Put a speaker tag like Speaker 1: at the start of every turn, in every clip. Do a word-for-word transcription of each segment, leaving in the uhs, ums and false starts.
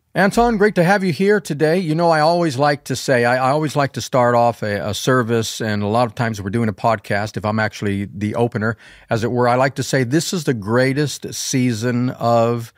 Speaker 1: Anton, great to have you here today. You know, I always like to say, I, I always like to start off a, a service, and a lot of times we're doing a podcast, if I'm actually the opener, as it were, I like to say, this is the greatest season of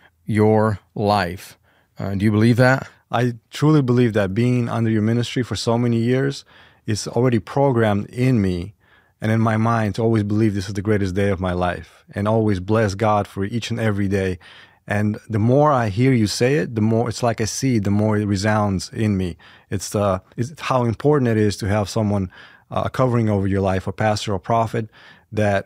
Speaker 1: your life. Uh, do you believe that?
Speaker 2: I truly believe that being under your ministry for so many years is already programmed in me and in my mind to always believe this is the greatest day of my life and always bless God for each and every day. And the more I hear you say it, the more it's like a seed, the more it resounds in me. It's, uh, it's how important it is to have someone uh, covering over your life, a pastor or prophet, that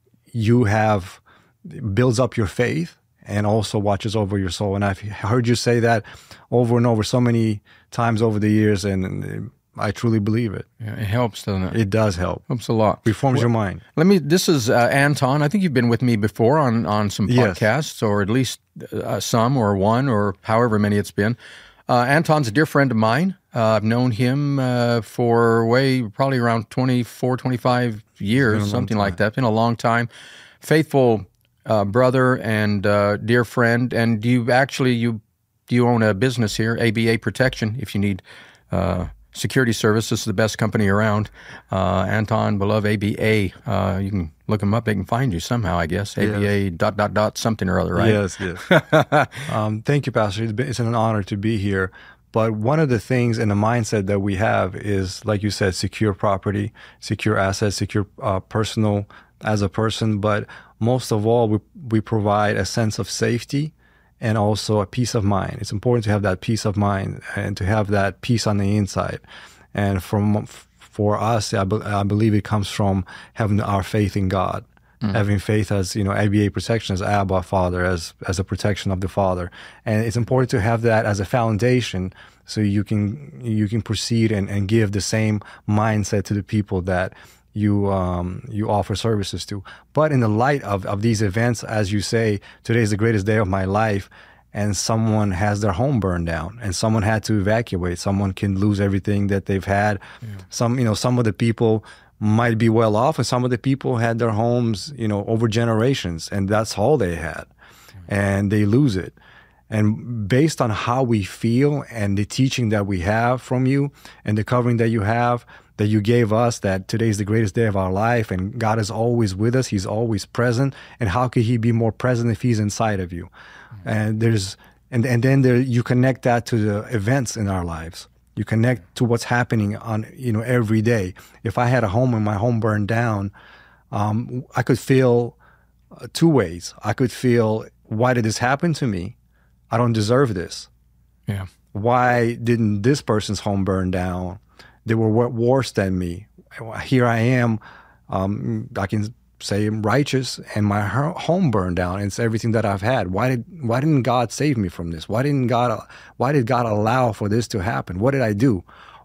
Speaker 2: you have builds up your faith and also watches over your soul. And I've heard you say that over and over so many times over the years, and I truly believe it.
Speaker 1: Yeah, it helps, doesn't it?
Speaker 2: It does help.
Speaker 1: Helps a lot.
Speaker 2: Reforms
Speaker 1: well,
Speaker 2: your mind.
Speaker 1: Let me. This is uh, Anton. I think you've been with me before on, on some podcasts, yes. or at least uh, some, or one, or however many it's been. Uh, Anton's a dear friend of mine. Uh, I've known him uh, for way probably around twenty-four, twenty-five years, something like that. It's been a long time. Faithful uh, brother and uh, dear friend. And you actually you you own a business here, A B A Protection. If you need. Uh, Security service. This is the best company around. Uh, Anton Beloved, A B A. Uh, you can look them up. They can find you somehow, I guess. A B A yes. dot, dot, dot, something or other, right?
Speaker 2: Yes, yes. um, thank you, Pastor. It's, been, it's an honor to be here. But one of the things in the mindset that we have is, like you said, secure property, secure assets, secure uh, personal as a person. But most of all, we, we provide a sense of safety and also a peace of mind. It's important to have that peace of mind and to have that peace on the inside. And from for us, I, be, I believe it comes from having our faith in God, mm. having faith as, you know, A B A Protection, as Abba Father, as as a protection of the Father. And it's important to have that as a foundation so you can you can proceed and, and give the same mindset to the people that you um, you offer services to. But in the light of, of these events, as you say, today is the greatest day of my life, and someone has their home burned down, and someone had to evacuate. Someone can lose everything that they've had. Yeah. Some, you know, some of the people might be well off, and some of the people had their homes, you know, over generations, and that's all they had, yeah. and they lose it. And based on how we feel and the teaching that we have from you and the covering that you have, that you gave us, that today is the greatest day of our life and God is always with us. He's always present. And how could he be more present if he's inside of you? Mm-hmm. And there's, and, and then there, you connect that to the events in our lives. You connect to what's happening on, you know, every day. If I had a home and my home burned down, um, I could feel uh, two ways. I could feel, why did this happen to me? I don't deserve this.
Speaker 1: Yeah.
Speaker 2: Why didn't this person's home burn down? They were worse than me. Here I am, um, I can say I'm righteous, and my home burned down. And it's everything that I've had. Why did Why didn't God save me from this? Why didn't God Why did God allow for this to happen? What did I do?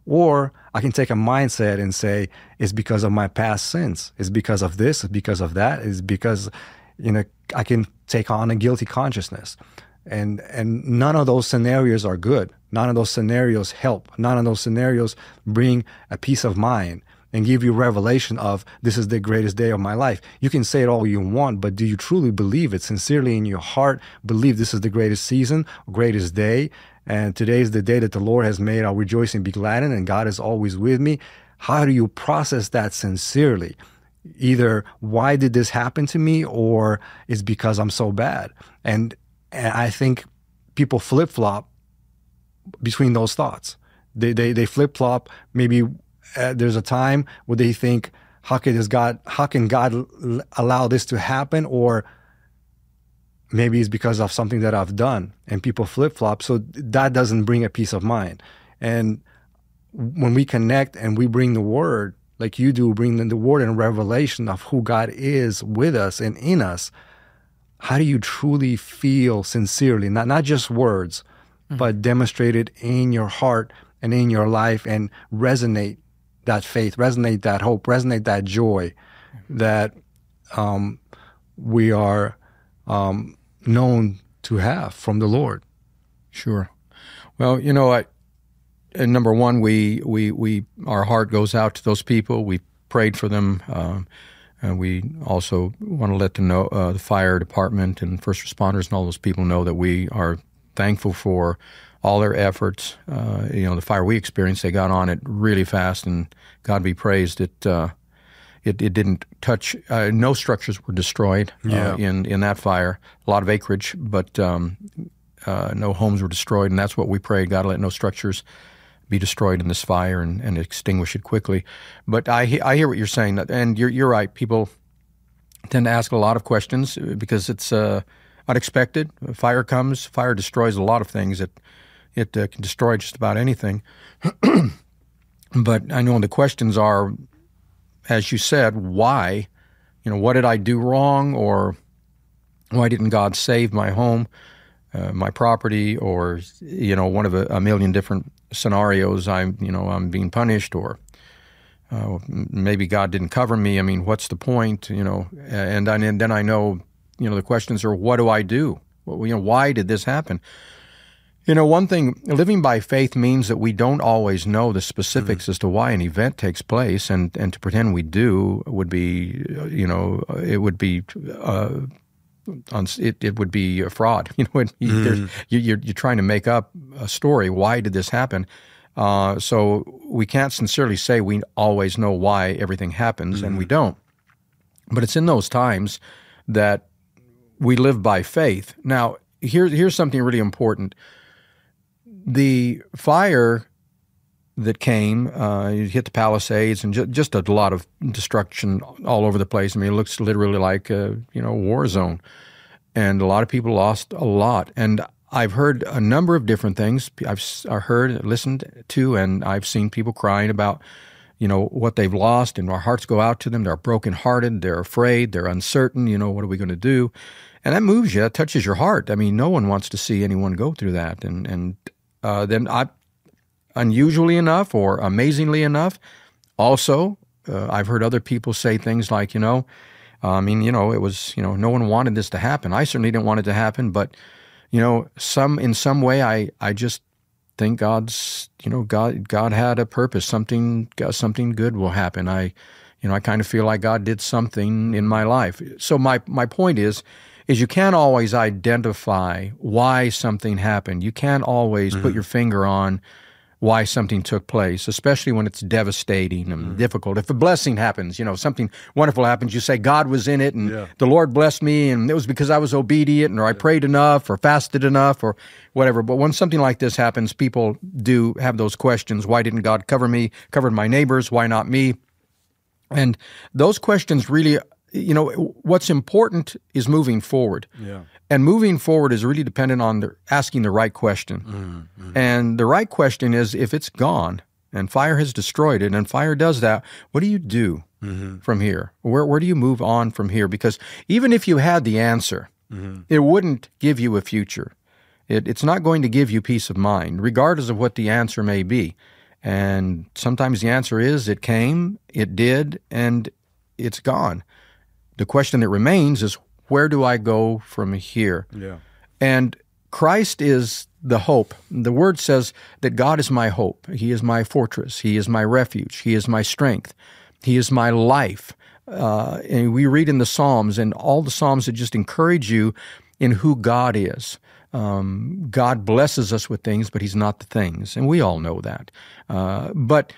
Speaker 2: Or I can take a mindset and say, it's because of my past sins. It's because of this. It's because of that. It's because, you know, I can take on a guilty consciousness. And and none of those scenarios are good. None of those scenarios help. None of those scenarios bring a peace of mind and give you revelation of this is the greatest day of my life. You can say it all you want, but do you truly believe it sincerely in your heart? Believe this is the greatest season, greatest day, and today is the day that the Lord has made. I'll rejoice and be glad in, and God is always with me. How do you process that sincerely? Either why did this happen to me, or it's because I'm so bad. And And I think people flip-flop between those thoughts. They they, they flip-flop. Maybe uh, there's a time where they think, how can this God, how can God l- allow this to happen? Or maybe it's because of something that I've done. And people flip-flop. So that doesn't bring a peace of mind. And when we connect and we bring the word, like you do, bring the word and revelation of who God is with us and in us, how do you truly feel sincerely, not not just words, mm-hmm. but demonstrate it in your heart and in your life, and resonate that faith, resonate that hope, resonate that joy mm-hmm. that um, we are um, known to have from the Lord.
Speaker 1: Sure. Well, you know, I, and number one, we we we our heart goes out to those people. We prayed for them. Um, And we also want to let them know, uh, the fire department and first responders and all those people know that we are thankful for all their efforts. Uh, you know, the fire we experienced, they got on it really fast, and God be praised, it uh, it, it didn't touch. Uh, no structures were destroyed
Speaker 2: yeah.
Speaker 1: uh, in in that fire. A lot of acreage, but um, uh, no homes were destroyed, and that's what we prayed. God, let no structures be destroyed in this fire, and, and extinguish it quickly. But I I hear what you're saying, and you're you're right. People tend to ask a lot of questions because it's uh, unexpected. Fire comes, fire destroys a lot of things. It it uh, can destroy just about anything. But I know the questions are, as you said, why? You know, what did I do wrong, or why didn't God save my home, uh, my property, or you know, one of a, a million different scenarios. I'm you know I'm being punished, or uh, maybe God didn't cover me. I mean, what's the point? You know, and, and then I know you know the questions are, what do I do? Well, you know, why did this happen? You know, one thing, living by faith means that we don't always know the specifics mm-hmm. as to why an event takes place, and, and to pretend we do would be, you know, it would be, uh, it, it would be a fraud. You know, it, mm-hmm. you, you're, you're trying to make up a story. Why did this happen? Uh, so we can't sincerely say we always know why everything happens, mm-hmm. and we don't. But it's in those times that we live by faith. Now, here, here's something really important. The fire that came, uh, it hit the Palisades, and ju- just a lot of destruction all over the place. I mean, it looks literally like a you know war zone, and a lot of people lost a lot. And I've heard a number of different things. I've heard, listened to, and I've seen people crying about you know what they've lost, and our hearts go out to them. They're brokenhearted, they're afraid, they're uncertain. You know, what are we going to do? And that moves you, it touches your heart. I mean, no one wants to see anyone go through that, and and. Uh, then, I, unusually enough or amazingly enough, also, uh, I've heard other people say things like, you know, uh, I mean, you know, it was, you know, no one wanted this to happen. I certainly didn't want it to happen, but, you know, some in some way, I, I just think God's, you know, God God had a purpose. Something something good will happen. I, you know, I kind of feel like God did something in my life. So my my point is. is you can't always identify why something happened. You can't always mm-hmm. put your finger on why something took place, especially when it's devastating and mm-hmm. difficult. If a blessing happens, you know, something wonderful happens, you say, God was in it, and yeah. the Lord blessed me, and it was because I was obedient, or I prayed enough, or fasted enough, or whatever. But when something like this happens, people do have those questions. Why didn't God cover me, covered my neighbors? Why not me? And those questions really... You know, what's important is moving forward. Yeah. And moving forward is really dependent on the, asking the right question. Mm-hmm. And the right question is, if it's gone and fire has destroyed it, and fire does that, what do you do mm-hmm. from here? Where where do you move on from here? Because even if you had the answer, mm-hmm. it wouldn't give you a future. It, it's not going to give you peace of mind, regardless of what the answer may be. And sometimes the answer is, it came, it did, and it's gone. The question that remains is, where do I go from here? Yeah. And Christ is the hope. The Word says that God is my hope. He is my fortress. He is my refuge. He is my strength. He is my life. Uh, and we read in the Psalms, and all the Psalms that just encourage you in who God is. Um, God blesses us with things, but He's not the things. And we all know that. Uh, but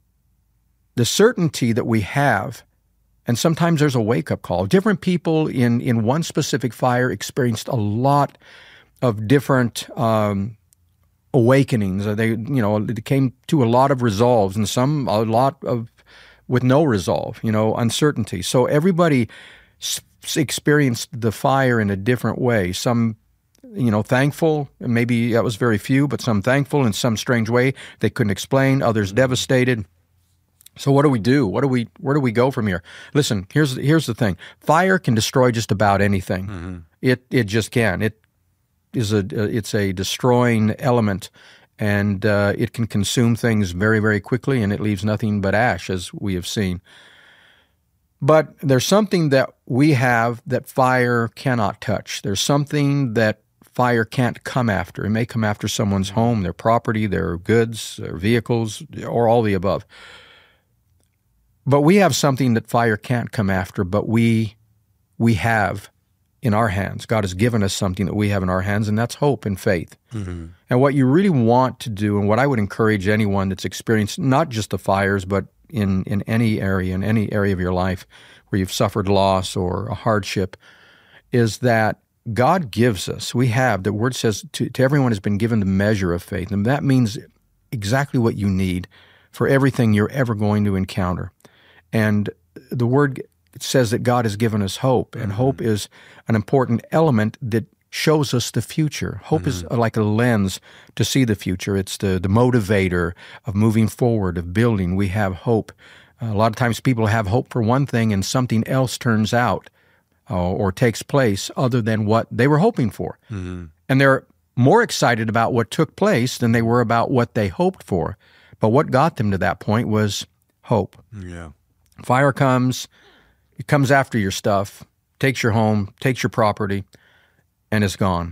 Speaker 1: the certainty that we have, and sometimes there's a wake-up call. Different people in, in one specific fire experienced a lot of different um, awakenings. They, you know, they came to a lot of resolves, and some a lot of with no resolve. You know, uncertainty. So everybody s- experienced the fire in a different way. Some, you know, thankful. Maybe that was very few, but some thankful in some strange way they couldn't explain. Others devastated. So what do we do? What do we? Where do we go from here? Listen, here's here's the thing: fire can destroy just about anything. Mm-hmm. It it just can. It is a it's a destroying element, and uh, it can consume things very very quickly, and it leaves nothing but ash, as we have seen. But there's something that we have that fire cannot touch. There's something that fire can't come after. It may come after someone's home, their property, their goods, their vehicles, or all the above. But we have something that fire can't come after, but we we have in our hands. God has given us something that we have in our hands, and that's hope and faith.
Speaker 2: Mm-hmm.
Speaker 1: And what you really want to do, and what I would encourage anyone that's experienced not just the fires, but in, in any area, in any area of your life where you've suffered loss or a hardship, is that God gives us, we have, the Word says, to, to everyone has been given the measure of faith. And that means exactly what you need for everything you're ever going to encounter. And the Word says that God has given us hope, and mm-hmm. hope is an important element that shows us the future. Hope mm-hmm. is like a lens to see the future. It's the, the motivator of moving forward, of building. We have hope. Uh, a lot of times people have hope for one thing and something else turns out uh, or takes place other than what they were hoping for. Mm-hmm. And they're more excited about what took place than they were about what they hoped for. But what got them to that point was hope.
Speaker 2: Yeah.
Speaker 1: Fire comes, it comes after your stuff, takes your home, takes your property, and it's gone.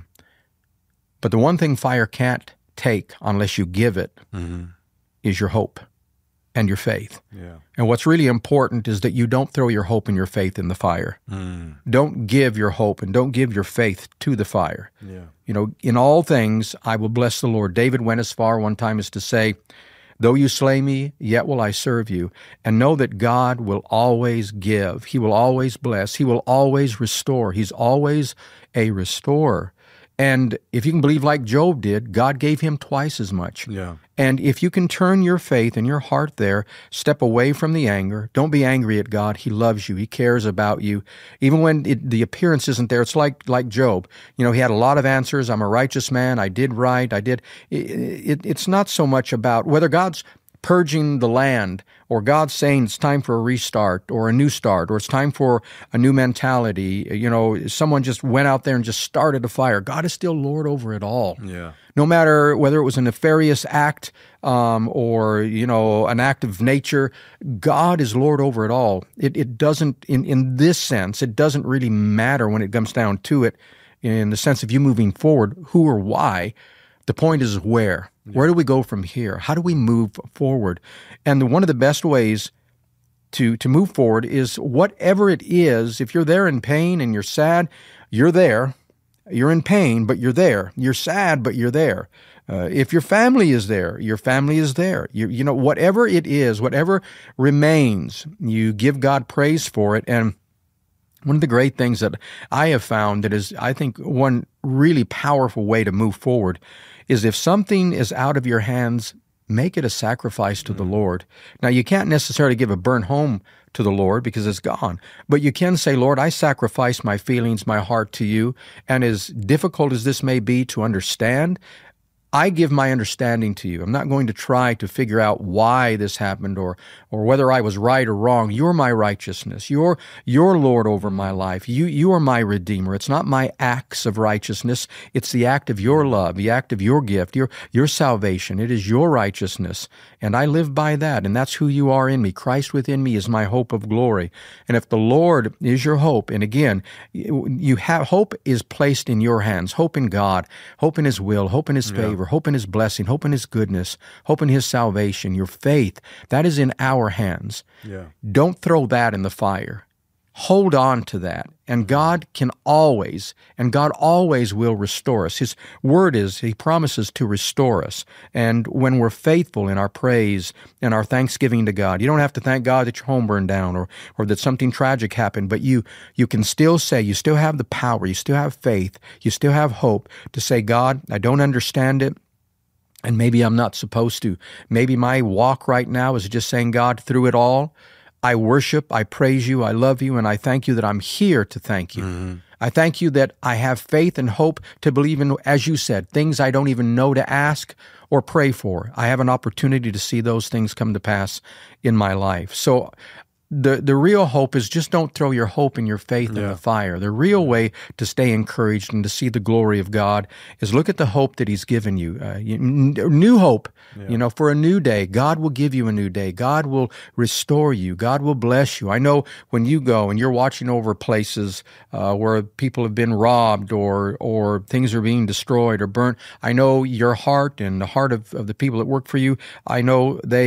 Speaker 1: But the one thing fire can't take unless you give it mm-hmm. is your hope and your faith.
Speaker 2: Yeah.
Speaker 1: And what's really important is that you don't throw your hope and your faith in the fire. Mm. Don't give your hope and don't give your faith to the fire.
Speaker 2: Yeah.
Speaker 1: You know, in all things, I will bless the Lord. David went as far one time as to say, though you slay me, yet will I serve you. And know that God will always give. He will always bless. He will always restore. He's always a restorer. And if you can believe like Job did, God gave him twice as much.
Speaker 2: Yeah.
Speaker 1: And if you can turn your faith and your heart there, step away from the anger. Don't be angry at God. He loves you. He cares about you. Even when it, the appearance isn't there, it's like like Job. You know, he had a lot of answers. I'm a righteous man. I did right. I did. It, it, it's not so much about whether God's purging the land, or God's saying it's time for a restart or a new start, or it's time for a new mentality. You know, someone just went out there and just started a fire. God is still Lord over it all.
Speaker 2: Yeah.
Speaker 1: No matter whether it was a nefarious act um, or, you know, an act of nature, God is Lord over it all. It, it doesn't, in, in this sense, it doesn't really matter when it comes down to it, in the sense of you moving forward, who or why. The point is where. Where do we go from here? How do we move forward? And the, one of the best ways to, to move forward is whatever it is. If you're there in pain and you're sad, you're there. You're in pain, but you're there. You're sad, but you're there. Uh, if your family is there, your family is there. You, you know, whatever it is, whatever remains, you give God praise for it. And one of the great things that I have found that is, I think, one really powerful way to move forward is if something is out of your hands, make it a sacrifice to mm. the Lord. Now, you can't necessarily give a burnt home to the Lord because it's gone, but you can say, Lord, I sacrifice my feelings, my heart to you, and as difficult as this may be to understand, I give my understanding to you. I'm not going to try to figure out why this happened or or whether I was right or wrong. You're my righteousness. You're you're Lord over my life. You you are my Redeemer. It's not my acts of righteousness. It's the act of your love, the act of your gift, your your salvation. It is your righteousness, and I live by that, and that's who you are in me. Christ within me is my hope of glory. And if the Lord is your hope, and again, you have hope is placed in your hands. Hope in God, hope in His will, hope in His favor. Yeah. Hope in His blessing, hope in His goodness, hope in His salvation, your faith, that is in our hands.
Speaker 2: Yeah.
Speaker 1: Don't throw that in the fire. Hold on to that. And God can always, and God always will restore us. His word is, He promises to restore us. And when we're faithful in our praise and our thanksgiving to God, you don't have to thank God that your home burned down or, or that something tragic happened, but you, you can still say, you still have the power, you still have faith, you still have hope to say, God, I don't understand it. And maybe I'm not supposed to. Maybe my walk right now is just saying, God, through it all, I worship, I praise you, I love you, and I thank you that I'm here to thank you. Mm-hmm. I thank you that I have faith and hope to believe in, as you said, things I don't even know to ask or pray for. I have an opportunity to see those things come to pass in my life. So The the real hope is just don't throw your hope and your faith yeah. in the fire. The real way to stay encouraged and to see the glory of God is look at the hope that He's given you. Uh, you new hope, yeah. you know, for a new day. God will give you a new day. God will restore you. God will bless you. I know when you go and you're watching over places uh, where people have been robbed or or things are being destroyed or burnt, I know your heart and the heart of, of the people that work for you, I know they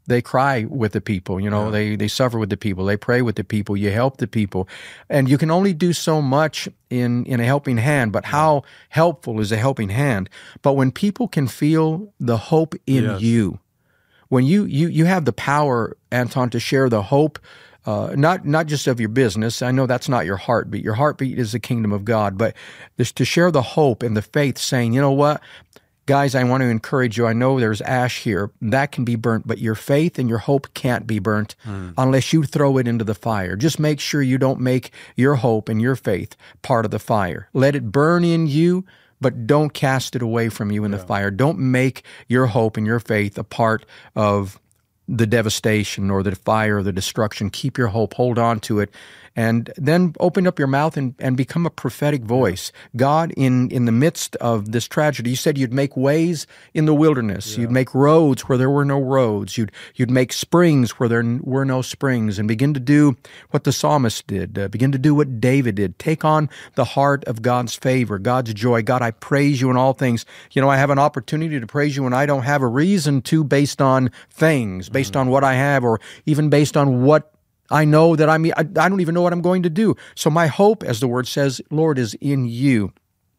Speaker 1: They cry with the people, you know, yeah. they, they suffer with the people, they pray with the people, you help the people. And you can only do so much in, in a helping hand, but how helpful is a helping hand? But when people can feel the hope in yes. you, when you, you, you have the power, Anton, to share the hope, uh, not, not just of your business. I know that's not your heartbeat. Your heartbeat is the kingdom of God, but this, to share the hope and the faith saying, you know what? Guys, I want to encourage you. I know there's ash here. That can be burnt, but your faith and your hope can't be burnt mm. unless you throw it into the fire. Just make sure you don't make your hope and your faith part of the fire. Let it burn in you, but don't cast it away from you in yeah. the fire. Don't make your hope and your faith a part of the devastation or the fire or the destruction. Keep your hope. Hold on to it. And then open up your mouth and, and become a prophetic voice. God, in, in the midst of this tragedy, you said you'd make ways in the wilderness. Yeah. You'd make roads where there were no roads. You'd you'd make springs where there were no springs, and begin to do what the psalmist did. Uh, begin to do what David did. Take on the heart of God's favor, God's joy. God, I praise you in all things. You know, I have an opportunity to praise you when I don't have a reason to, based on things, based mm-hmm. on what I have, or even based on what I know that I'm, I don't even know what I'm going to do. So my hope, as the word says, Lord, is in you.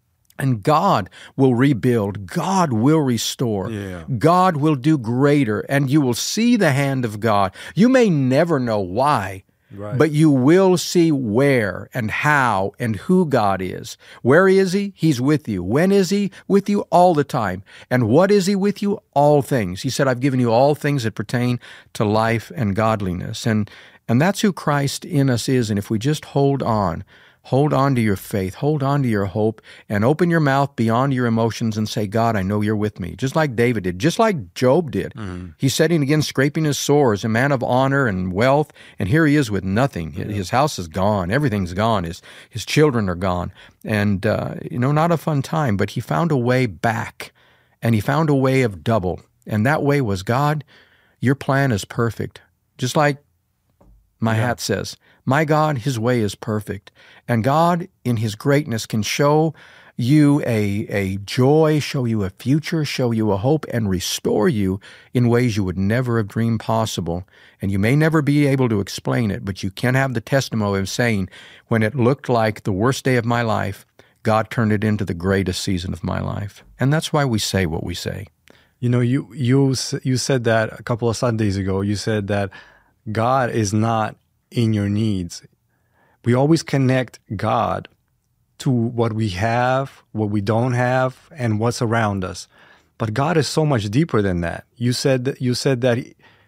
Speaker 1: And God will rebuild. God will restore. Yeah. God will do greater. And you will see the hand of God. You may never know why, right. but you will see where and how and who God is. Where is He? He's with you. When is He? With you all the time. And what is He with you? All things. He said, I've given you all things that pertain to life and godliness. And And that's who Christ in us is. And if we just hold on, hold on to your faith, hold on to your hope, and open your mouth beyond your emotions and say, God, I know you're with me. Just like David did, just like Job did. Mm-hmm. He's sitting again, scraping his sores, a man of honor and wealth, and here he is with nothing. Yeah. His house is gone. Everything's gone. His, his children are gone. And, uh, you know, not a fun time, but he found a way back, and he found a way of double. And that way was, God, your plan is perfect. Just like my yeah. hat says, my God, His way is perfect. And God, in His greatness, can show you a, a joy, show you a future, show you a hope, and restore you in ways you would never have dreamed possible. And you may never be able to explain it, but you can have the testimony of saying, when it looked like the worst day of my life, God turned it into the greatest season of my life. And that's why we say what we say.
Speaker 2: You know, you you you said that a couple of Sundays ago. You said that God is not in your needs. We always connect God to what we have, what we don't have, and what's around us. But God is so much deeper than that. You said that, you said that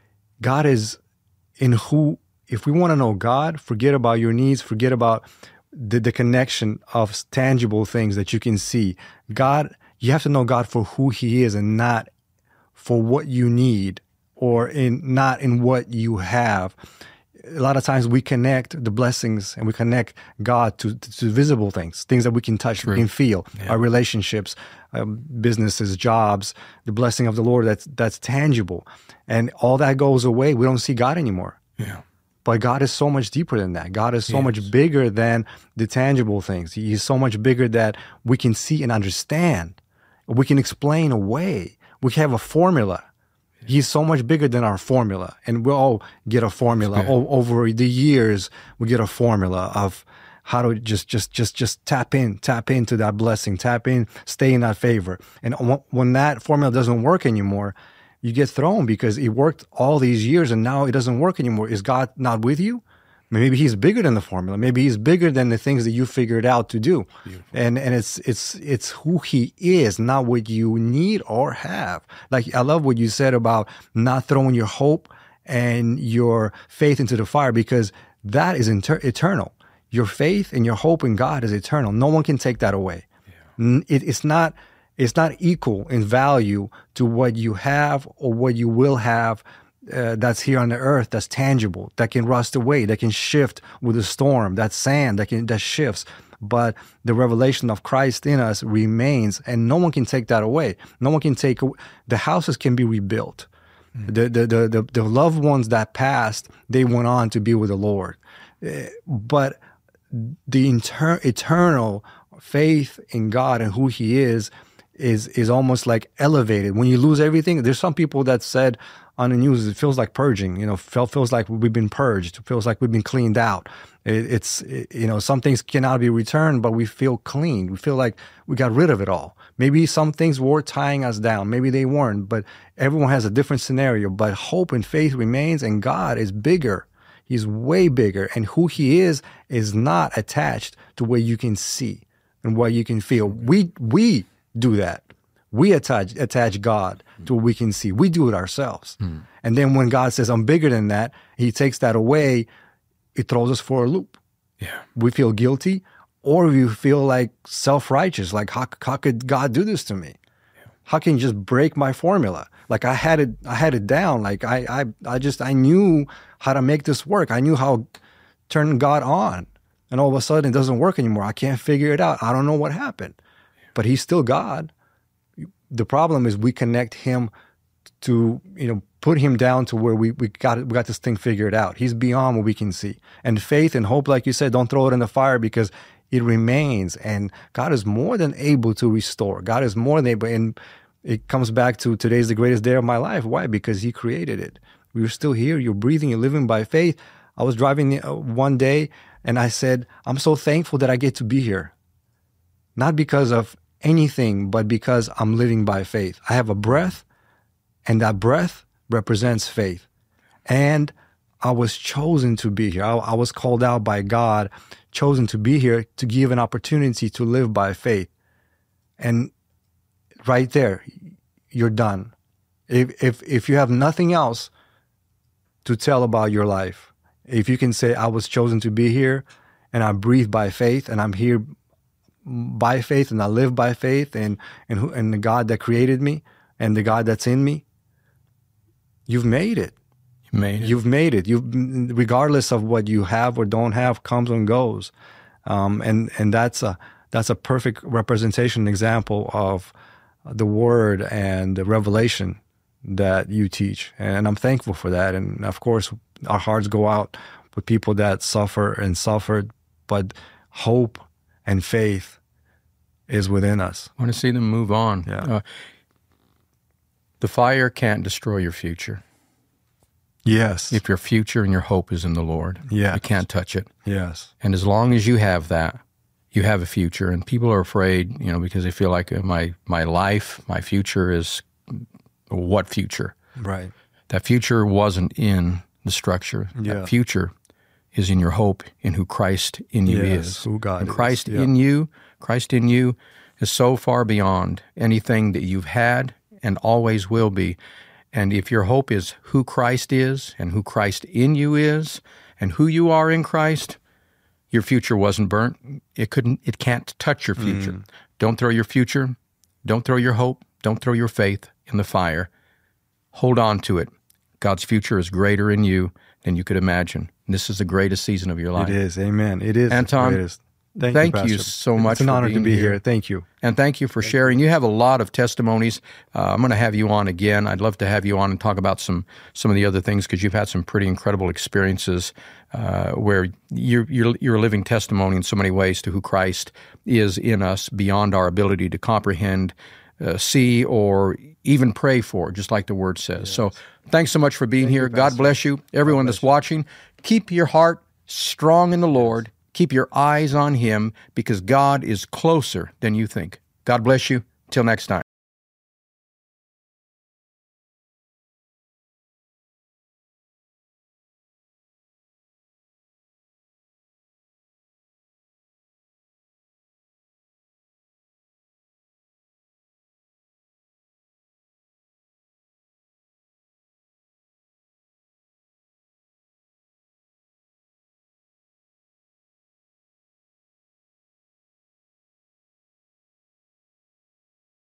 Speaker 2: God is in who, if we want to know God, forget about your needs, forget about the, the connection of tangible things that you can see. God, you have to know God for who He is and not for what you need, or in not in what you have. A lot of times we connect the blessings and we connect God to, to, to visible things, things that we can touch, True. we can feel, yeah. our relationships, um, businesses, jobs, the blessing of the Lord that's that's tangible. And all that goes away. We don't see God anymore.
Speaker 1: Yeah.
Speaker 2: But God is so much deeper than that. God is so yes. much bigger than the tangible things. He is so much bigger that we can see and understand. We can explain away. We can have a formula. He's so much bigger than our formula. And we'll all get a formula. O- over the years, we get a formula of how to just, just, just, just tap in, tap into that blessing, tap in, stay in that favor. And when that formula doesn't work anymore, you get thrown because it worked all these years and now it doesn't work anymore. Is God not with you? Maybe He's bigger than the formula. Maybe He's bigger than the things that you figured out to do. Beautiful. And and it's it's it's who He is, not what you need or have. Like, I love what you said about not throwing your hope and your faith into the fire, because that is inter- eternal. Your faith and your hope in God is eternal. No one can take that away. Yeah. It, it's not it's not equal in value to what you have or what you will have. Uh, that's here on the earth, that's tangible, that can rust away, that can shift with the storm, that sand that can that shifts. But the revelation of Christ in us remains, and no one can take that away. No one can take the houses can be rebuilt. Mm. The, the the the the loved ones that passed, they went on to be with the Lord. Uh, but the inter- eternal faith in God and who He is is is almost like elevated. When you lose everything, there's some people that said, on the news, it feels like purging. You know, feel, feels like we've been purged. It feels like we've been cleaned out. It, it's it, you know, some things cannot be returned, but we feel clean. We feel like we got rid of it all. Maybe some things were tying us down. Maybe they weren't. But everyone has a different scenario. But hope and faith remains, and God is bigger. He's way bigger, and who He is is not attached to what you can see and what you can feel. We we do that. We attach attach God to what we can see. We do it ourselves. Mm. And then when God says, I'm bigger than that, He takes that away. It throws us for a loop.
Speaker 1: Yeah.
Speaker 2: We feel guilty, or we feel like self-righteous. Like, how, how could God do this to me? Yeah. How can you just break my formula? Like I had it, I had it down. Like I, I, I just, I knew how to make this work. I knew how to turn God on. And all of a sudden it doesn't work anymore. I can't figure it out. I don't know what happened, but He's still God. The problem is we connect Him to, you know, put Him down to where we, we got we got this thing figured out. He's beyond what we can see. And faith and hope, like you said, don't throw it in the fire, because it remains. And God is more than able to restore. God is more than able. And it comes back to today's the greatest day of my life. Why? Because He created it. We're still here. You're breathing. You're living by faith. I was driving one day and I said, I'm so thankful that I get to be here. Not because of anything, but because I'm living by faith. I have a breath, and that breath represents faith. And I was chosen to be here. I, I was called out by God, chosen to be here to give an opportunity to live by faith. And right there, you're done. If if if you have nothing else to tell about your life, if you can say, I was chosen to be here, and I breathe by faith, and I'm here by faith, and I live by faith, and and who, and the God that created me, and the God that's in me, you've made it.
Speaker 1: You made it.
Speaker 2: You've made it. You've, regardless of what you have or don't have, comes and goes, um, and and that's a that's a perfect representation, example of the Word and the revelation that you teach, and I'm thankful for that. And of course, our hearts go out with people that suffer and suffered, but hope and faith is within us.
Speaker 1: I want to see them move on.
Speaker 2: Yeah.
Speaker 1: Uh, the fire can't destroy your future.
Speaker 2: Yes.
Speaker 1: If your future and your hope is in the Lord,
Speaker 2: yes.
Speaker 1: You can't touch it.
Speaker 2: Yes.
Speaker 1: And as long as you have that, you have a future. And people are afraid, you know, because they feel like uh, my my life, my future is what future?
Speaker 2: Right.
Speaker 1: That future wasn't in the structure.
Speaker 2: Yeah.
Speaker 1: That future is in your hope, in who Christ in you
Speaker 2: yes,
Speaker 1: is.
Speaker 2: Who God
Speaker 1: and
Speaker 2: is.
Speaker 1: Christ
Speaker 2: Yeah.
Speaker 1: in you, Christ in you is so far beyond anything that you've had and always will be. And if your hope is who Christ is and who Christ in you is and who you are in Christ, your future wasn't burnt. It couldn't, it can't touch your future. Mm. Don't throw your future. Don't throw your hope. Don't throw your faith in the fire. Hold on to it. God's future is greater in you than you could imagine. This is the greatest season of your life.
Speaker 2: It is. Amen. It is.
Speaker 1: Anton,
Speaker 2: the greatest. Thank,
Speaker 1: thank
Speaker 2: you,
Speaker 1: you so much.
Speaker 2: It's an
Speaker 1: for
Speaker 2: honor to
Speaker 1: being
Speaker 2: be here.
Speaker 1: here.
Speaker 2: Thank you.
Speaker 1: And thank you for thank sharing. You. you have a lot of testimonies. Uh, I'm going to have you on again. I'd love to have you on and talk about some some of the other things, because you've had some pretty incredible experiences uh, where you're, you're, you're a living testimony in so many ways to who Christ is in us beyond our ability to comprehend, uh, see, or even pray for, just like the Word says. Yes. So thanks so much for being
Speaker 2: thank
Speaker 1: here.
Speaker 2: You,
Speaker 1: God bless you. Everyone
Speaker 2: bless
Speaker 1: that's watching, keep your heart strong in the Lord. Keep your eyes on Him, because God is closer than you think. God bless you. Till next time.